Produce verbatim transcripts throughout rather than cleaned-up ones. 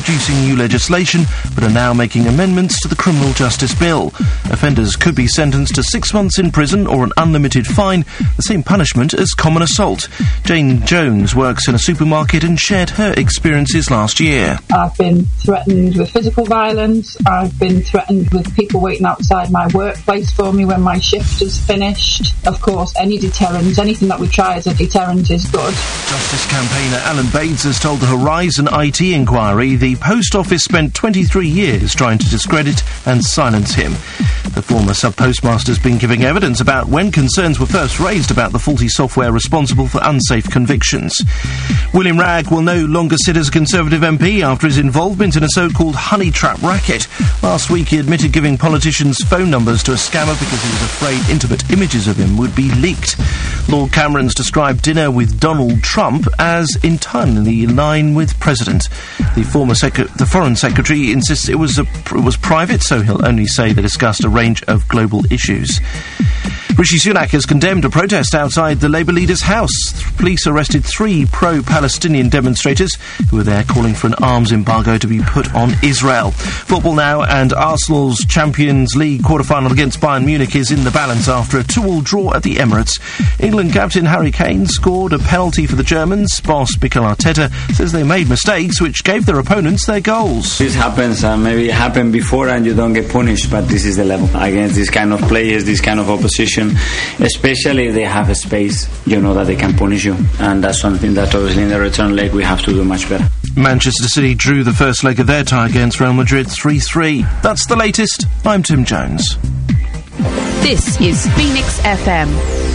introducing new legislation, but are now making amendments to the Criminal Justice Bill. Offenders could be sentenced to six months in prison or an unlimited fine, the same punishment as common assault. Jane Jones works in a supermarket and shared her experiences last year. I've been threatened with physical violence. I've been threatened with people waiting outside my workplace for me when my shift is finished. Of course, any deterrent, anything that we try as a deterrent is good. Justice campaigner Alan Bates has told the Horizon I T inquiry the Post Office spent twenty-three years trying to discredit and silence him. The former sub-postmaster's been giving evidence about when concerns were first raised about the faulty software responsible for unsafe convictions. William Ragg will no longer sit as a Conservative M P after his involvement in a so-called honey trap racket. Last week he admitted giving politicians phone numbers to a scammer because he was afraid intimate images of him would be leaked. Lord Cameron's described dinner with Donald Trump as entirely in line with President. The former sec- the Foreign Secretary insists it was, a, it was private, so he'll only say they discussed a range of global issues. Rishi Sunak has condemned a protest outside the Labour leader's house. Police arrested three pro-Palestinian demonstrators who were there calling for an arms embargo to be put on Israel. Football now, and Arsenal's Champions League quarter-final against Bayern Munich is in the balance after a two-all draw at the Emirates. England captain Harry Kane scored a penalty for the Germans. Boss Mikel Arteta says they made mistakes which gave their opponents their goals. This happens, uh, maybe it happened before and you don't get punished, but this is the level. Against this kind of players, this kind of opposition, especially if they have a space, you know that they can punish you, and that's something that obviously in the return leg we have to do much better. Manchester City drew the first leg of their tie against Real Madrid three three. That's the latest. I'm Tim Jones. This is Phoenix F M.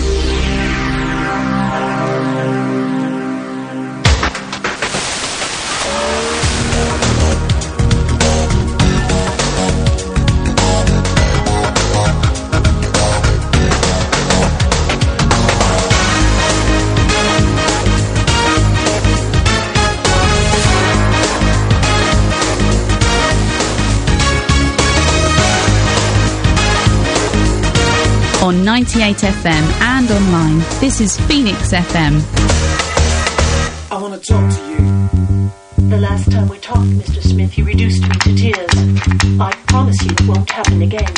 On ninety-eight F M and online, this is Phoenix F M. I want to talk to you. The last time we talked, Mister Smith, you reduced me to tears. I promise you it won't happen again.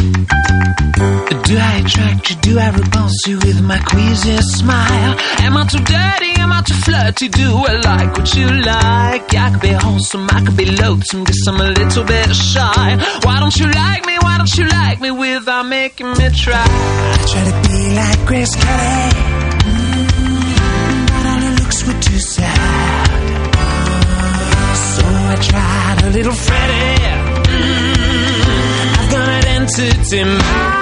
Do I attract you? Do I repulse you with my queasy smile? Am I too dirty? Am I too flirty? Do I like what you like? I could be wholesome, I could be loathsome, guess I'm a little bit shy. Why don't you like me? Why don't you like me without making me try? I try to be like Grace Kelly, mm, but all her looks were too sad. So I tried a little Freddie. Mm, I've got an entity mind.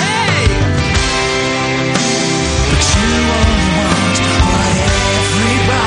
Everybody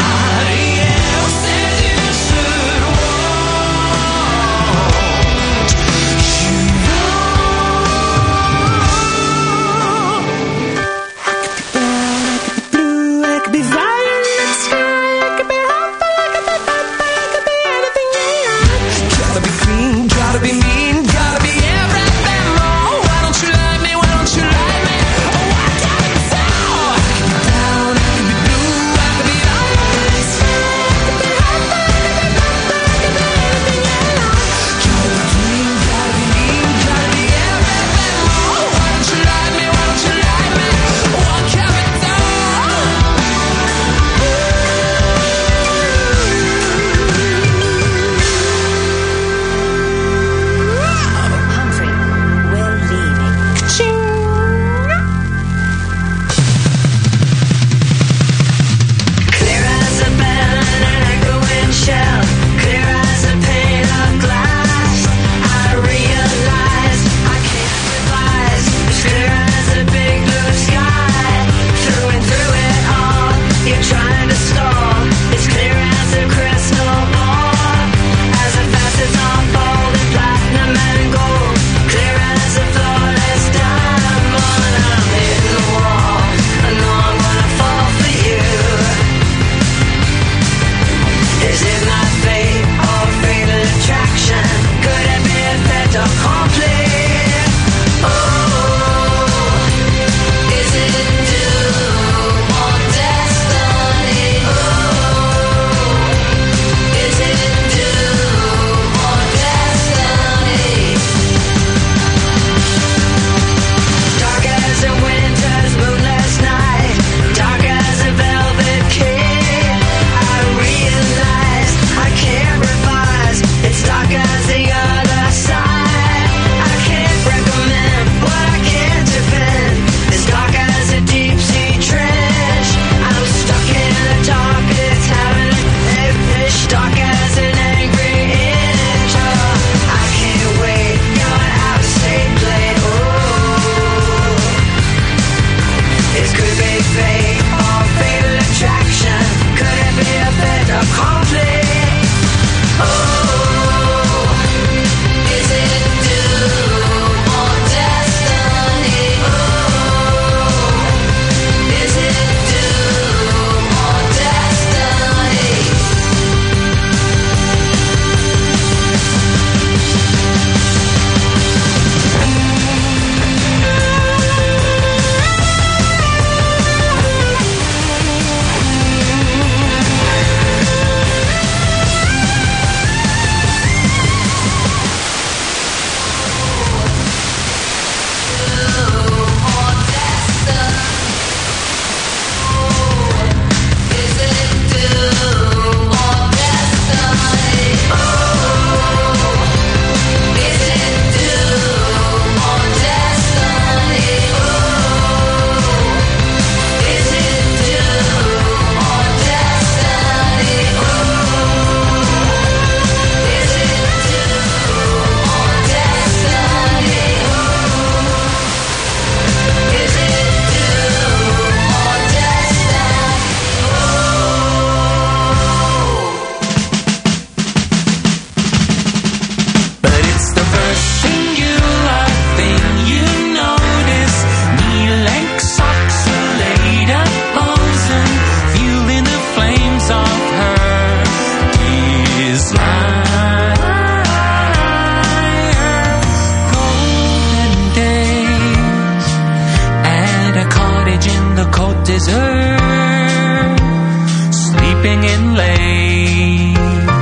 as her, sleeping in late,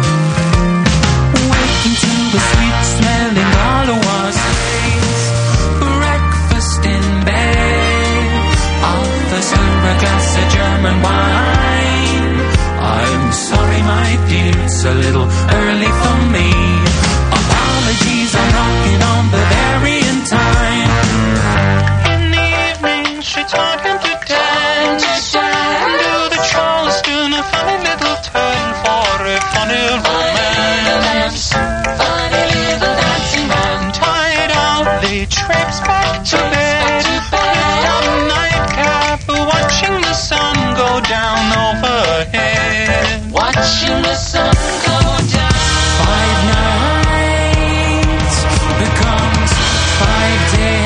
waking to the sweet smelling Gaulois face, breakfast in bed, offers her a glass of German wine. I'm sorry, my dear, it's a little early for me. Apologies, I'm rocking on Bavarian time. In the evening, she taught him to dance, do the Charleston, a funny little turn for a funny romance. Funny little dancing man. Tired out, they traipse back to bed, put on a nightcap, watching the sun go down overhead. Watching the sun go down. Five nights becomes five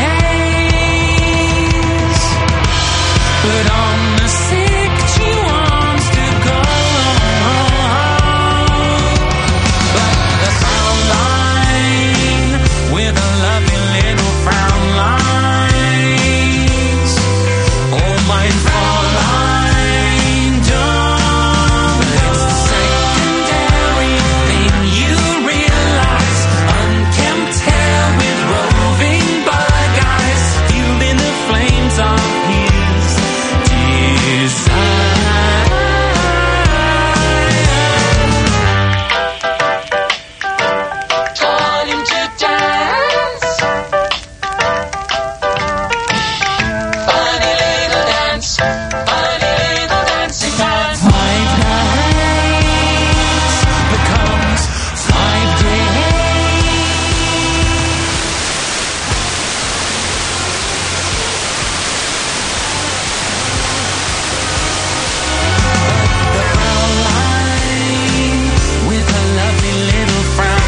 days, but on the sixth she wants to go. But the frown line with a lovely little frown lines. Oh, my Fräulein, don't. But it's the secondary thing you realize. Unkempt hair with roving bug eyes, fueling the flames of his desire. Taught him to dance. Funny little dance, funny little dancing man. Five nights becomes five days. The frown line with a lovely little frown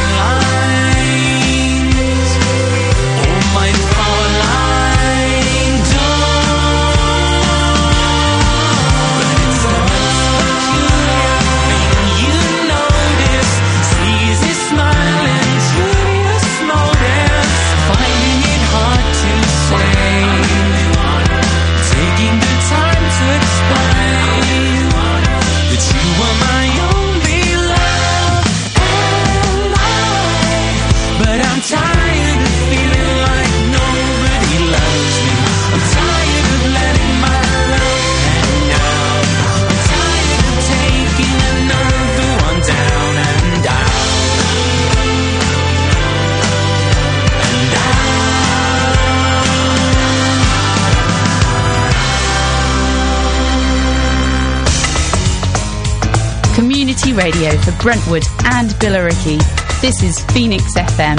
lines. Oh, my Fräulein, don't. But it's the most peculiar thing you notice. Sleazy smile and curious motives, finding it hard to say, taking the time to explain that you were my only love and life. But I'm tired of feeling like nobody loves me. I'm tired of letting my love hang out. I'm tired of taking another one down and down and down. Community radio for Brentwood and Billericay. This is Phoenix F M.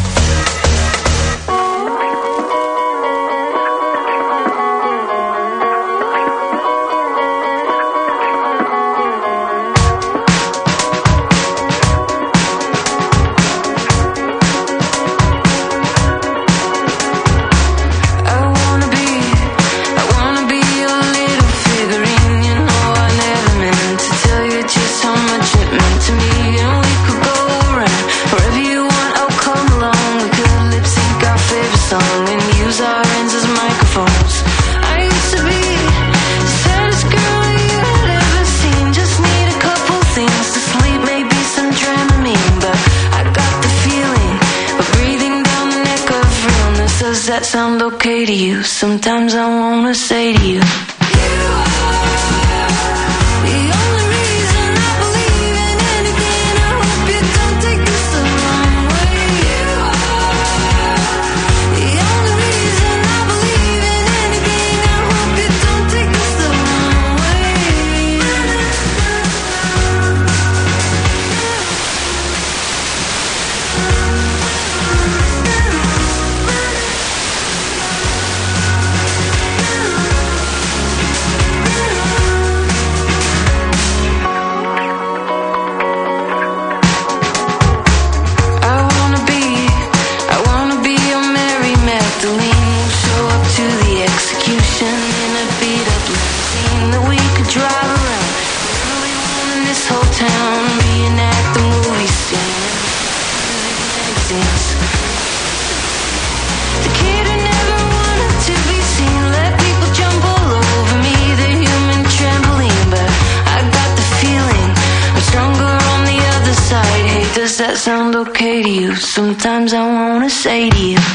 I wanna be, I wanna be your little figurine. You know I never meant to tell you just how much it meant to me. And we could go around wherever you want. I'll come along. We could lip sync our favorite song and use our hands as microphones. I used to be the saddest girl you had ever seen. Just need a couple things to sleep, maybe some Dramamine. But I got the feeling of breathing down the neck of realness. Does that sound okay to you? Sometimes I wanna say to you, you are the only reason I believe in anything. I hope you don't take this the wrong way. You are the only reason I believe in anything. I hope you don't take this the wrong way. The kid who never wanted to be seen, let people jump all over me. The that sound okay to you? Sometimes I wanna say to you,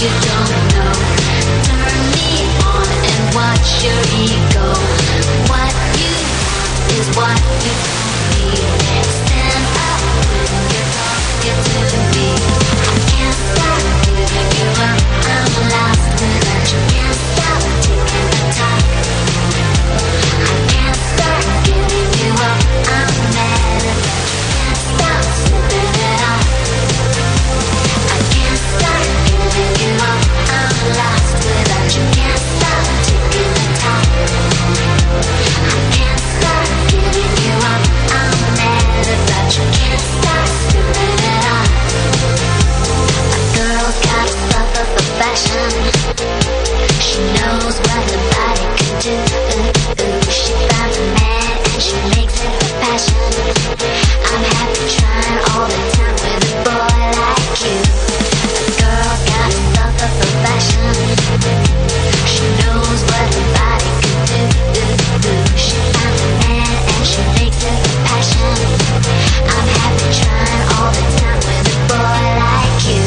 you don't know. Turn me on and watch your ego. What you want is what you need. Stand up when you're talking to me. I can't stop giving you up. I'm lost without you. Can't stop taking the time. I can't stop giving you up. I'm mad at you. Can't stop slipping it off. I can't stop giving you up. I'm lost without you. Can't stop taking the time. I can't stop giving you up. I'm mad about you. Can't stop slipping it off. A girl got stuff up for fashion. She knows what the body can do. Ooh, ooh. She found a man and she makes it her passion. I'm happy trying all the time with a boy like you. A girl got stuff up for fashion. She knows what the body can do. Ooh, ooh. She found a man and she makes it her passion. I'm happy trying all the time with a boy like you.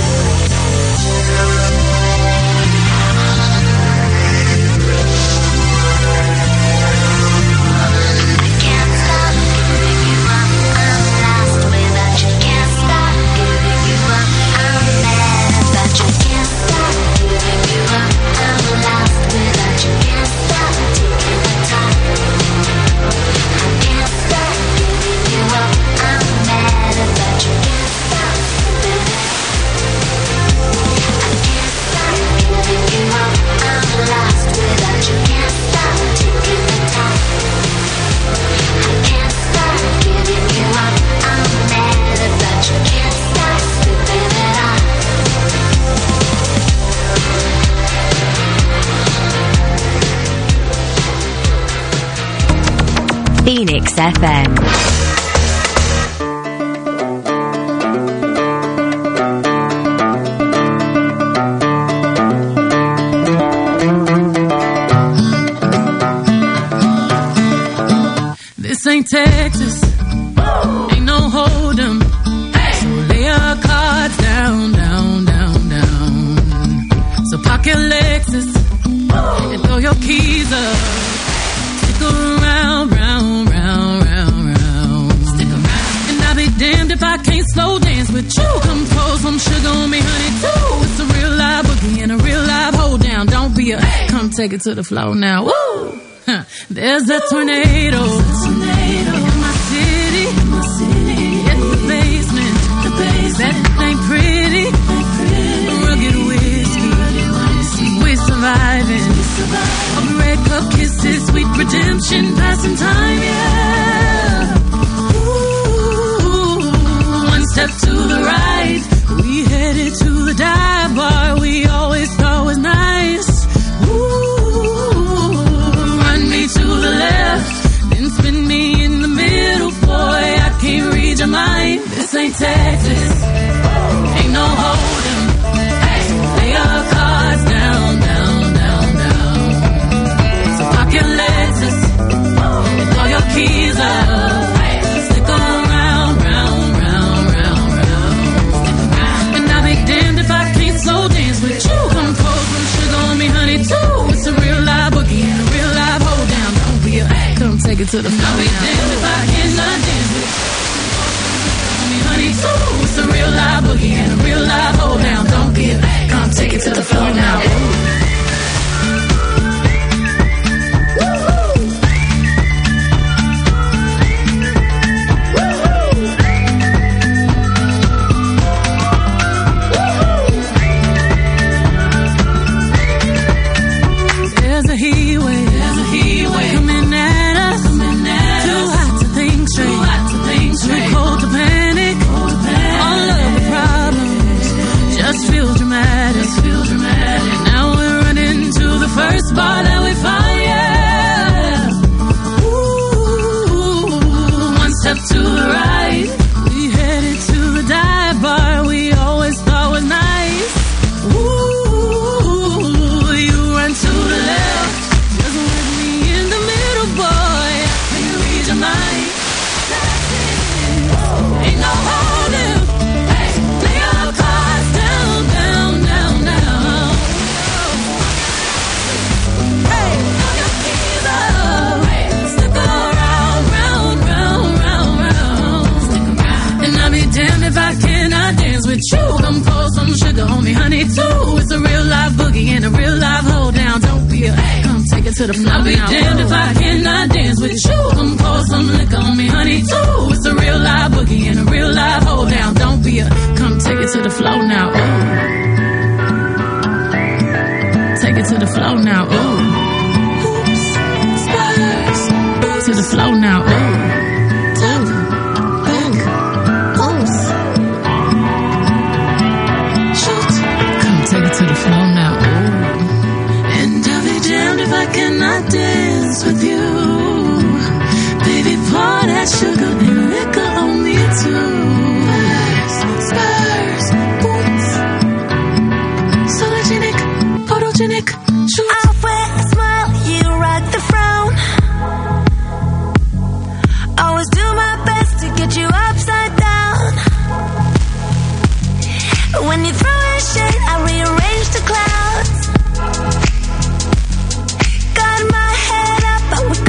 Phoenix F M. This ain't Texas, ain't no hold'em. So lay your cards down, down, down, down. So park your Lexus and throw your keys up. Stick around, round, round, round, round. Stick around. And I'll be damned if I can't slow dance with you. Come pour some sugar on me, honey, too. It's a real live boogie and a real live hold down. Don't be a, come take it to the floor now. Woo! Huh. There's a tornado, tornado in my city, in my city. In the basement, the basement. That ain't pretty, ain't pretty. Rugged whiskey, rugged whiskey. We're surviving. We're surviving. All the red cup kisses, sweet redemption, passing time, yeah. Ooh, one step to the right, we headed to the dive bar we always thought was nice. To the left, then spin me in the middle, boy, I can't read your mind. This ain't Texas, ain't no hold'em. Hey, lay your cards down, down, down, down. So park your Lexus and throw your keys up. Stick around, round, round, round, round. And I'll be damned if I can't slow dance with you. Come pour some sugar on me, honey, too. It's a real live boogie and a real live hold down. Come take it to the floor. I'll be damned if I cannot dance with you. Me, honey, too. It's a real live boogie and a real live hold down. Don't give. Come take it to the floor now. There's a heat wave. There's a heat wave coming at us. Coming at Too us. hot to think straight. Too hot to think straight. Too cold to panic. Cold to panic. All of the problems just feel dramatic. Just feel dramatic. to the floor. I'll be damned if I cannot dance with you. Come pour some liquor on me, honey, too. It's a real live boogie and a real live hold down. Don't be a, come take it to the floor now. Ooh. Take it to the floor now. Ooh. Oops, spurs. To the floor now. Ooh. Ooh. Oops. Shoot. Come take it to the floor now. Ooh. And I'll be damned if I cannot dance with you. Baby, pour that sugar and liquor on me too. Spurs, boots, sologenic, photogenic, shoot. I wear a smile, you rock the frown. Always do my best to get you upside down. When you throw in shade, I rearrange the clouds. Got my head up, but we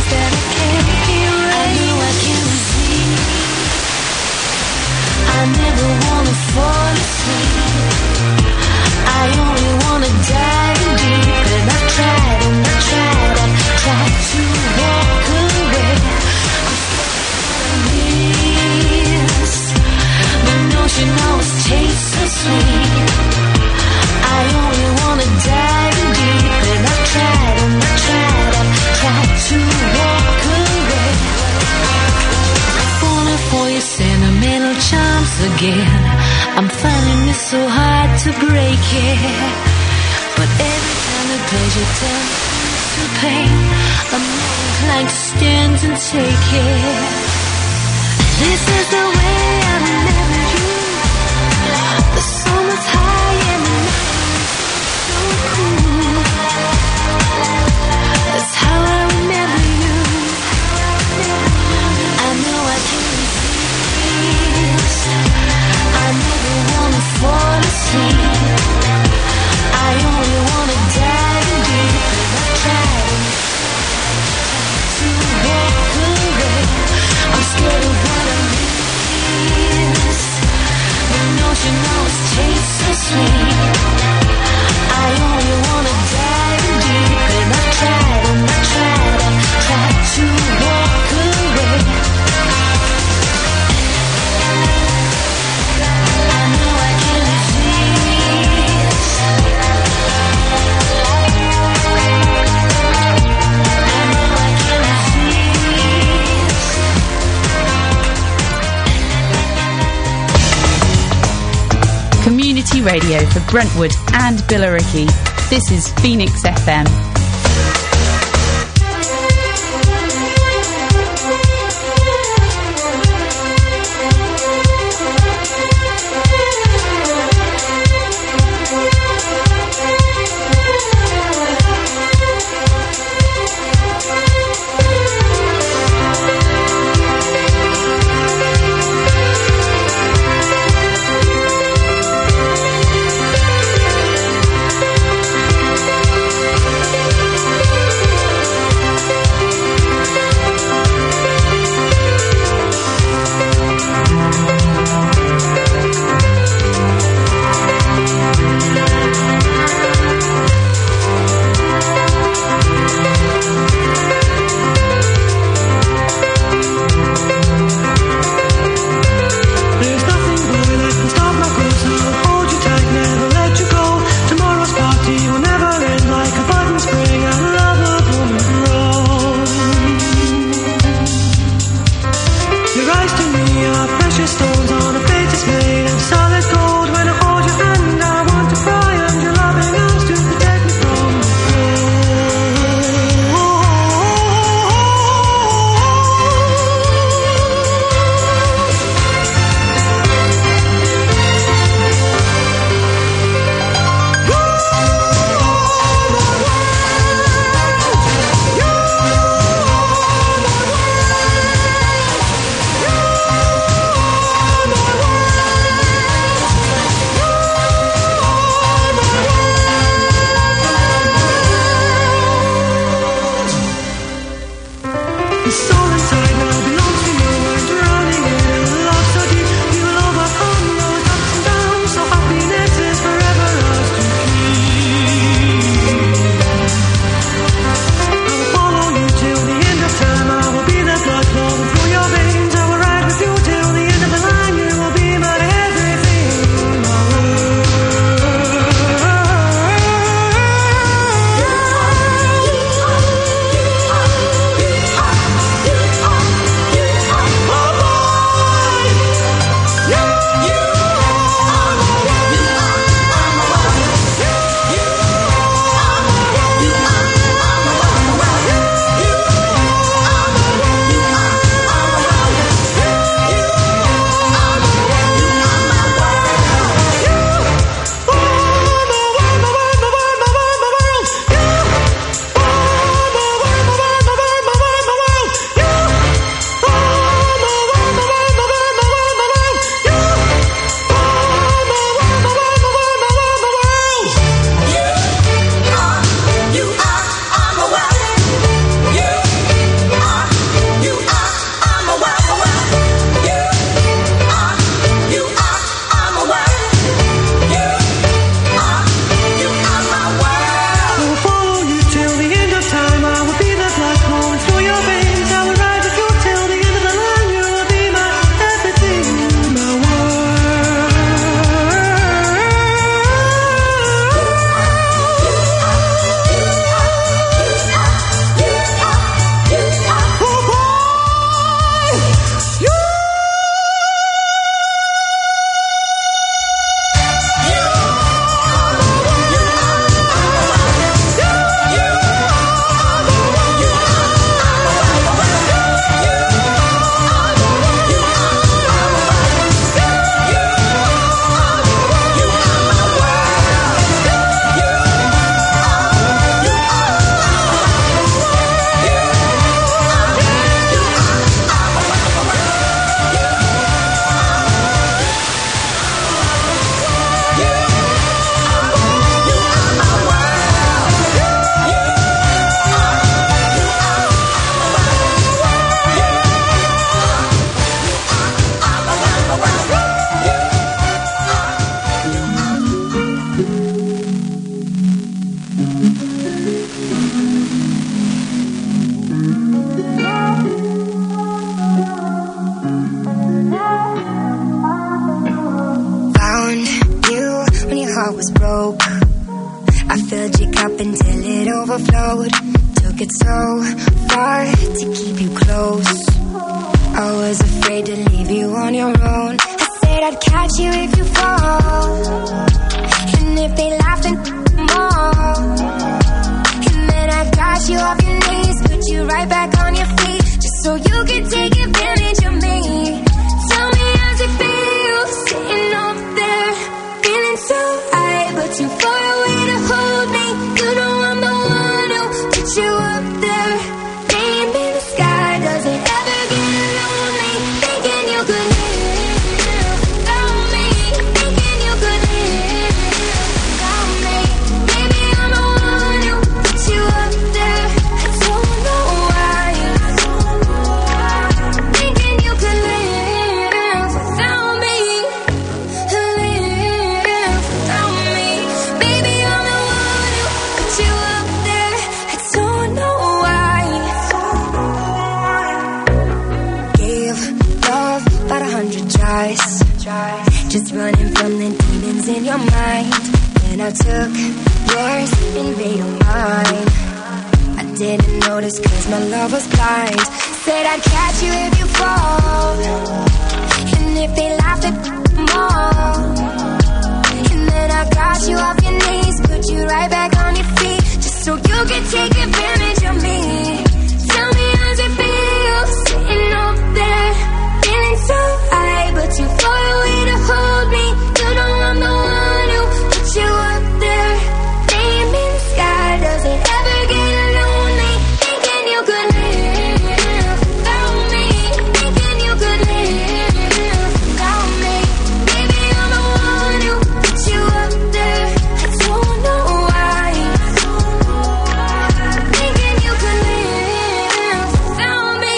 that I can't erase. I know I can see. I never wanna fall asleep. I only wanna dive deep, and I tried and I tried, I tried to walk away. This, the notion always tastes so sweet. I only wanna dive deep, and I tried and I tried, I tried to walk away. Falling for your sentimental charms again. I'm finding it so hard to break it. But every time the pleasure turns to pain, I'm more inclined to stand and take it. This is the way I remember you. The sun was high and the night so cool. That's how I remember you. I know I can resist. I never wanna fall asleep. I only wanna dive deep, and I tried to walk away. I'm scared of what I miss. The notion always tastes so sweet. I only wanna dive deep, and I tried and I tried, I tried to walk away. I know I can resist. I know I can resist. Community radio for Brentwood and Billericay. This is Phoenix F M. You it overflowed. Took it so far to keep you close. I was afraid to leave you on your own. I said I'd catch you if you fall, and if they laugh then more. And then I got you off your knees, put you right back on your feet, just so you could take advantage of me. Tell me how's it feel, sitting up there, feeling so high, but too far away to hold me. You know I'm the one who put you up there. Name in the sky, does it ever get lonely? Thinking you could live without me, thinking you could live without me. Maybe I'm the one who put you up there. I don't know why. Thinking you could live without me, live without me. Baby, I'm the one who put you up there. I don't know why. Gave love about a hundred tries, just running from the demons in your mind. Then I took yours and made them mine. I didn't notice cause my love was blind. Said I'd catch you if you fall, and if they laugh at more. And then I got you off your knees, put you right back on your feet, just so you could take advantage of me. Tell me how's it feel, sitting up there, feeling so high, but too far away to hold me. You know I'm the one who put you up there. Name in the sky, does it ever get lonely? Thinking you could live without me, thinking you could live without me. Baby, I'm the one who put you up there. I don't know why. Thinking you could live without me,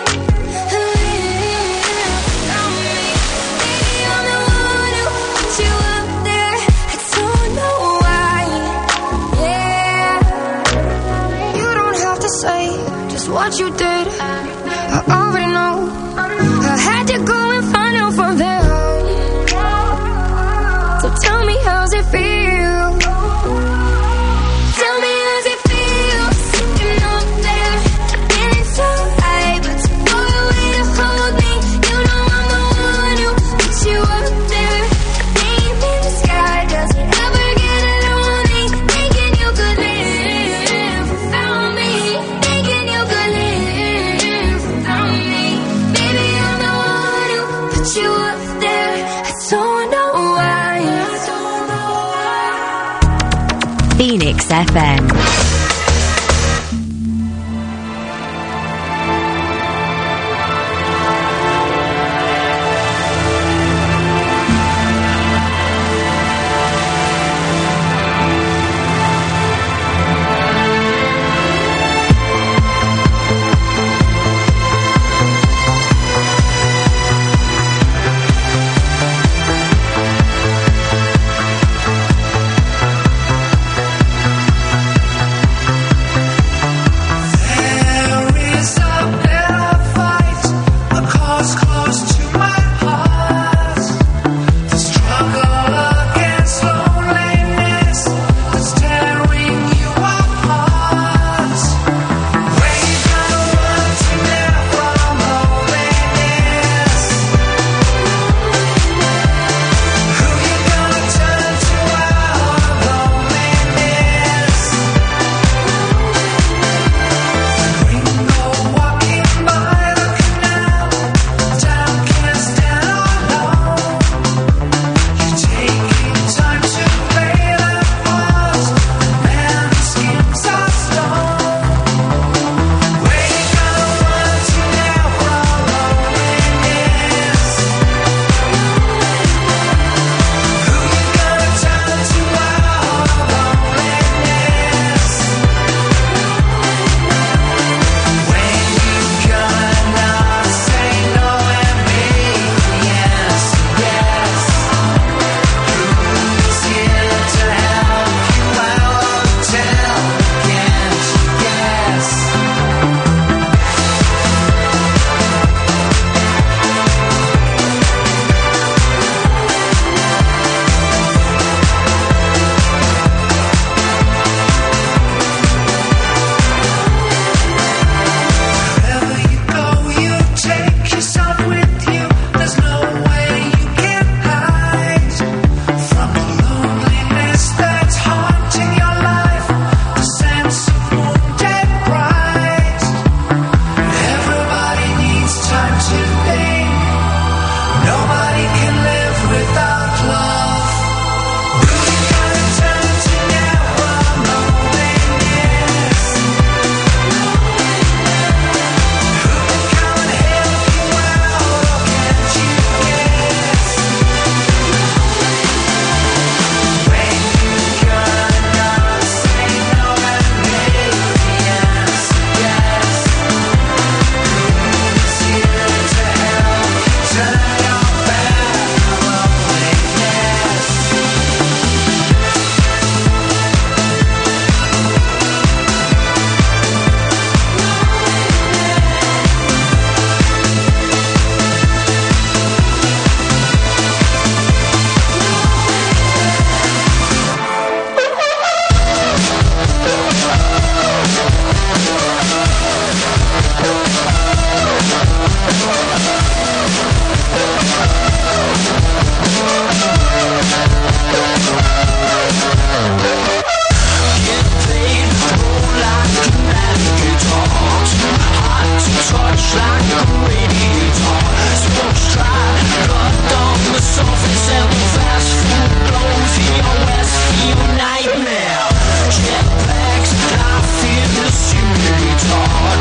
live without me. Baby, I'm the one who put you up there. I don't know why. Yeah. You don't have to say just what you did. I already know. I had to go and find out from them. So tell me how's it feel. Tell me how's it feel, sitting up there, feeling so high, but too far away to hold me. You know I'm the one who put you up there. Name in the sky, does it ever get lonely? Thinking you could live without me, thinking you could live without me. Baby, I'm the one who put you up there. I don't know why. I don't know why. Phoenix F M.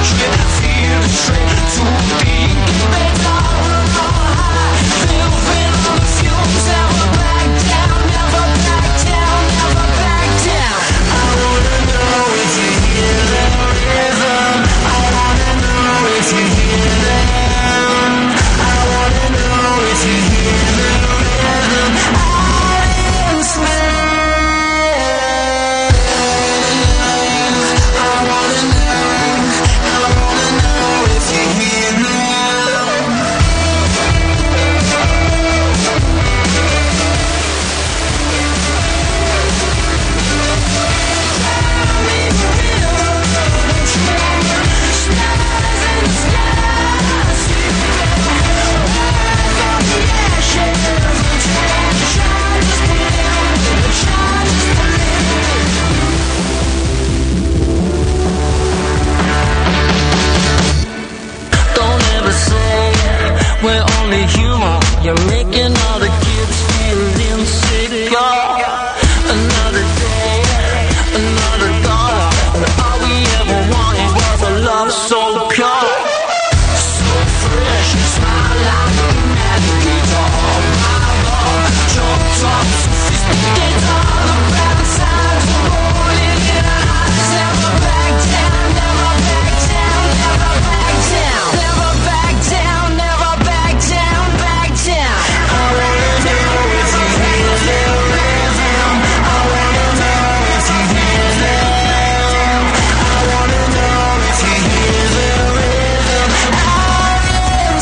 You're making all the kids feel insecure. Another day, another dollar, but all we ever wanted was a love so pure, so fresh. You smile like a navigator on my love. Jumped up, sophisticated, all around the sides of rolling in our eyes. Never back down, never back down, never back down, never back down, never back down, back down. I wanna know if you hear the rhythm. I wanna know if you hear them. I wanna know if you hear the rhythm. Out in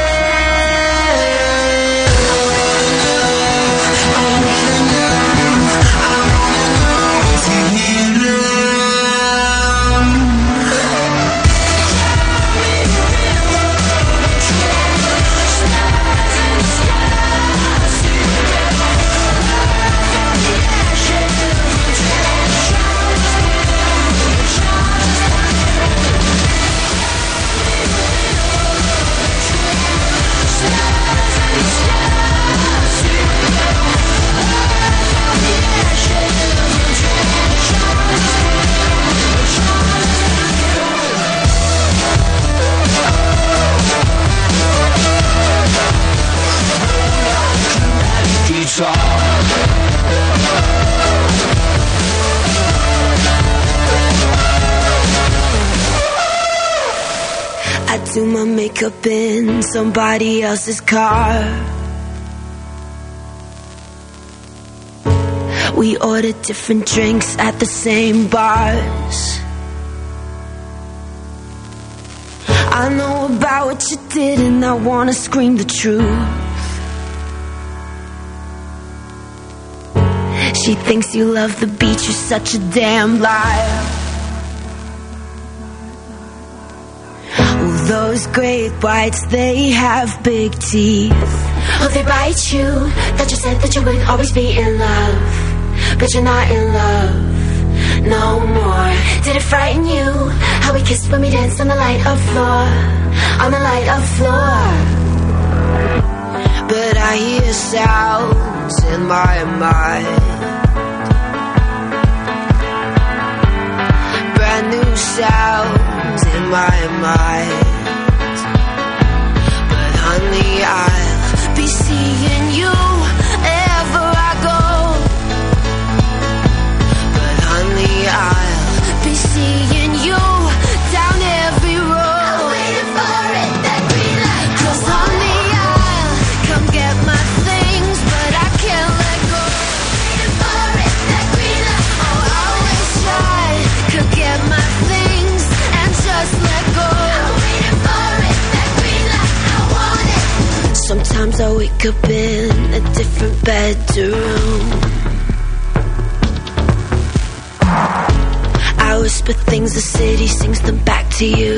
space. I wanna know. I wanna know if you hear them. I do my makeup in somebody else's car. We order different drinks at the same bars. I know about what you did and I wanna scream the truth. She thinks you love the beach, you're such a damn liar. Oh, those great whites, they have big teeth. Oh, they bite you. That you said that you would always be in love, but you're not in love no more. Did it frighten you how we kissed when we danced on the light of floor, on the light of floor? But I hear sounds in my mind, brand new sounds in my mind. But honey, I'll be seeing you wherever I go. But honey, I'll be seeing you down every road. I'm waiting for it, that green light. 'Cause honey, I'll come get my things, but I can't let go. Waiting for it, that green light. Oh, I wish I could get my things and just let go. I'm waiting for it, that green light. I want it. Sometimes I wake up in a different bedroom. I whisper things, the city sings them back to you.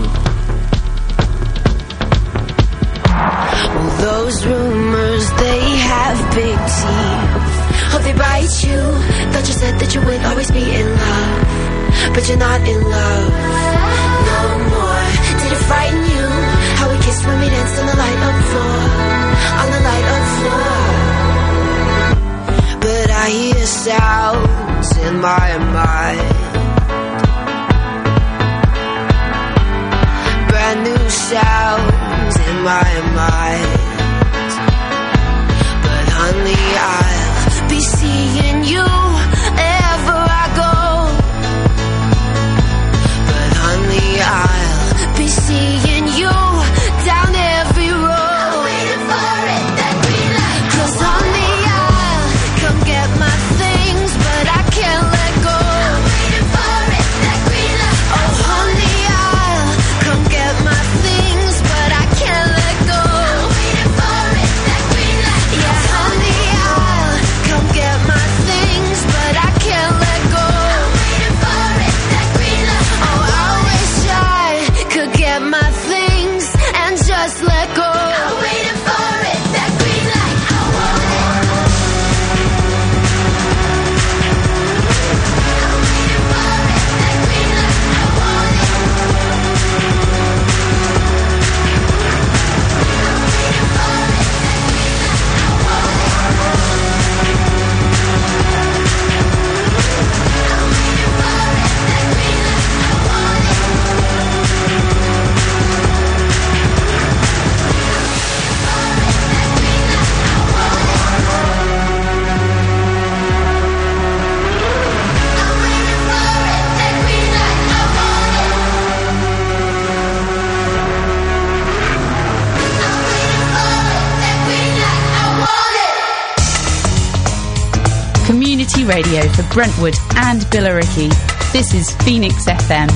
Well, those rumors, they have big teeth. Oh, they bite you. Thought you said that you would always be in love, but you're not in love no more. Did it frighten you how we kissed when we danced on the light of floor, on the light of floor? But I hear sounds in my mind, my mind. But honey, I'll be seeing you wherever I go. But honey, I'll be seeing you down every road. I'm waiting for it, that green light. 'Cause honey, I'll come get my things, but I can't let go. I'm waiting for it, that green light. Oh honey, I'll come get my things, but I can't let go. I'm waiting for it, that green light. Yeah, honey, I'll come get my things, but I can't let go. I'm waiting for it, that green light. Oh, I wish I could get my things and just let go. I'm waiting for it, that green light. I want it. I'm waiting for it, that green light. I want it. I'm waiting for it, that green light. I want it. I'm waiting for it, that green light. I want it. Community radio for Brentwood and Billericay. This is Phoenix F M.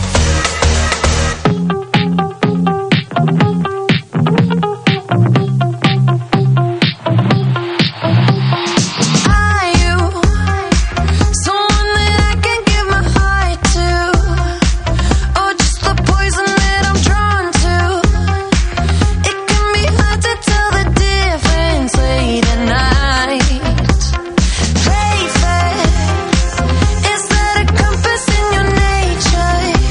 Are you someone that I can give my heart to, or just the poison that I'm drawn to? It can be hard to tell the difference late at night. Faith, is that a compass in your nature?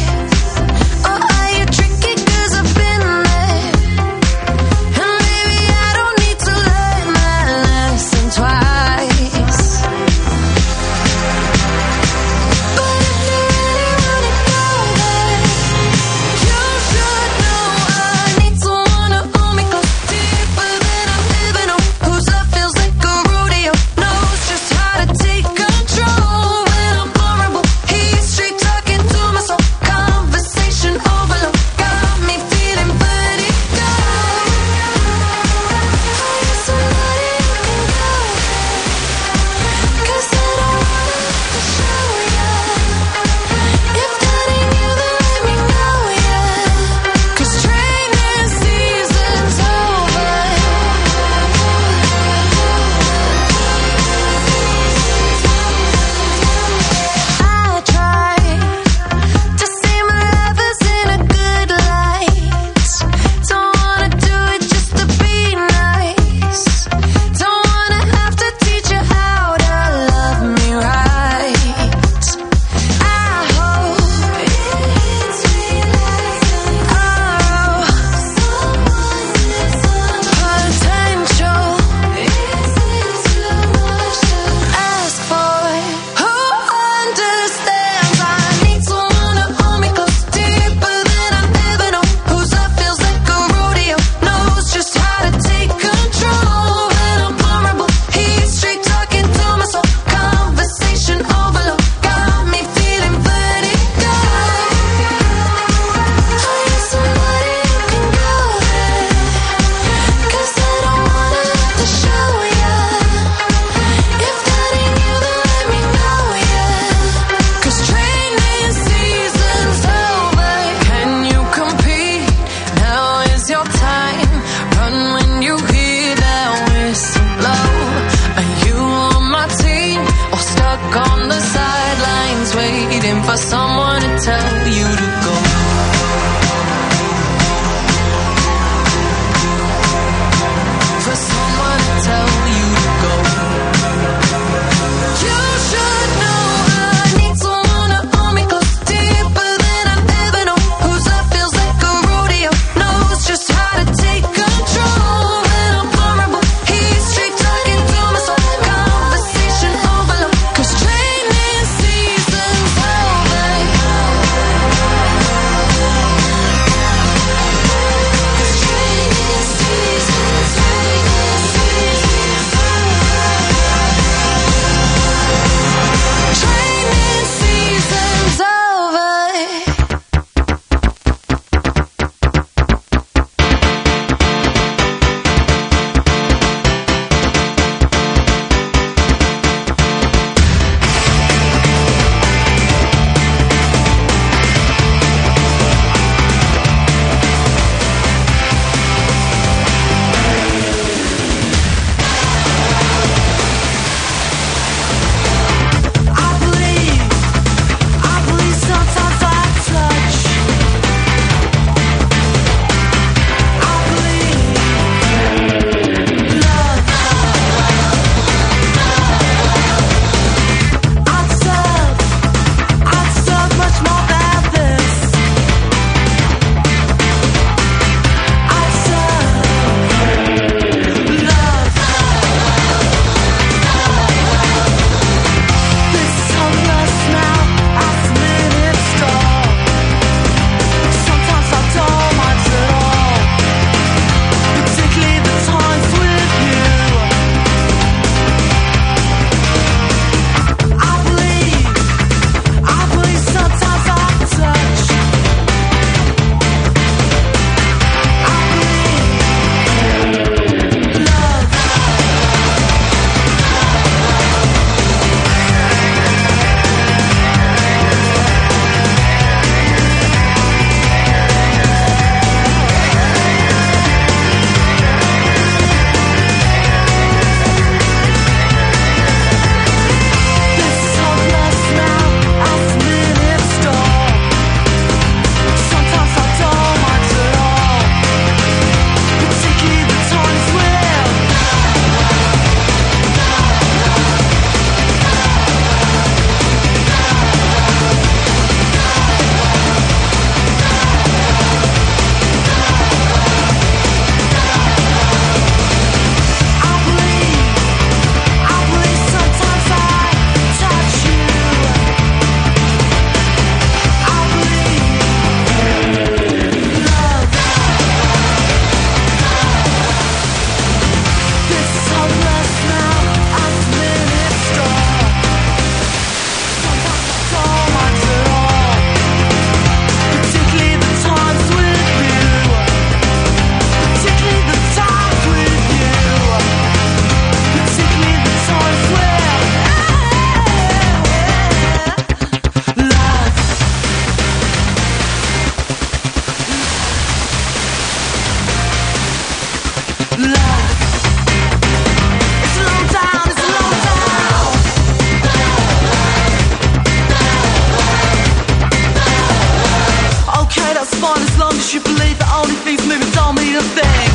Would you believe the only things moving don't mean a thing?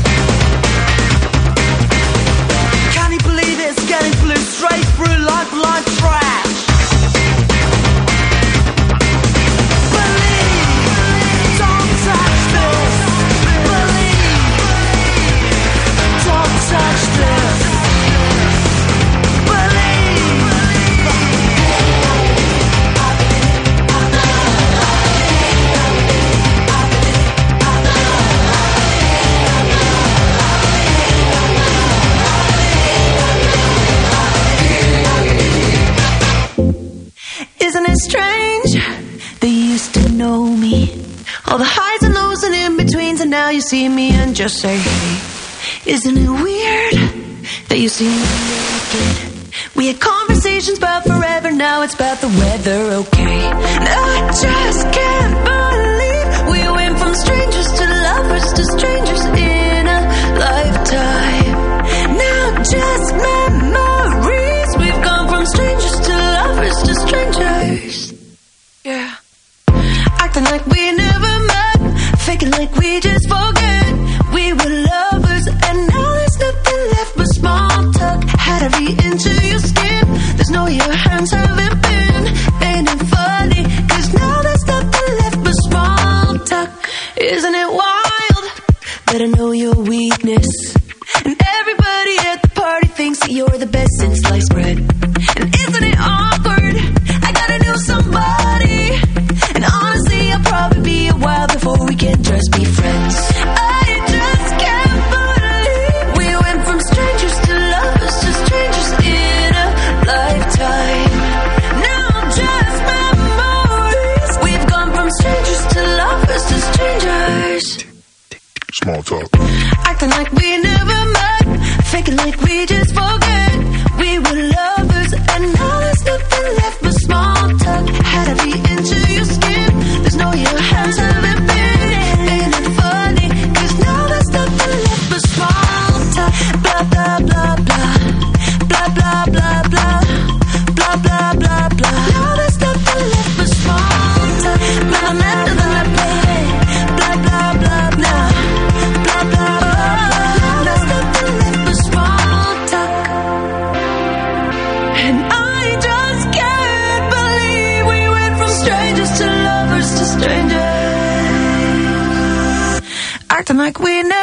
Can you believe it's getting blue straight through like blind trash? Believe, don't touch this. Believe, don't touch this. Isn't it strange? They used to know me, all the highs and lows and in-betweens, and now you see me and just say hey. Isn't it weird that you see me naked? We had conversations about forever, now it's about the weather, okay? And I just can't believe we went from strangers to lovers to strangers in a lifetime. Now just memories, we've gone from strangers to lovers to strangers. Yeah. Acting like we never met, faking like we just forget. We were lovers and now there's nothing left but small talk. Had to read into your skin, there's no your hands haven't been. Ain't it funny, cause now there's nothing left but small talk. Isn't it wild that I know your weakness? And everybody at the party thinks that you're the best since sliced bread. And isn't it awkward? I gotta know somebody. And honestly, I'll probably be a while before we can just be friends. I just can't believe we went from strangers to lovers to strangers in a lifetime. Now just memories, we've gone from strangers to lovers to strangers. Small talk. Acting like we never met, faking like we just forget. We were lovers and now there's nothing left but small talk. Had to be into your skin, there's no your hands haven't been. Ain't it funny, cause now there's nothing left but small talk. Blah blah blah blah, blah blah blah.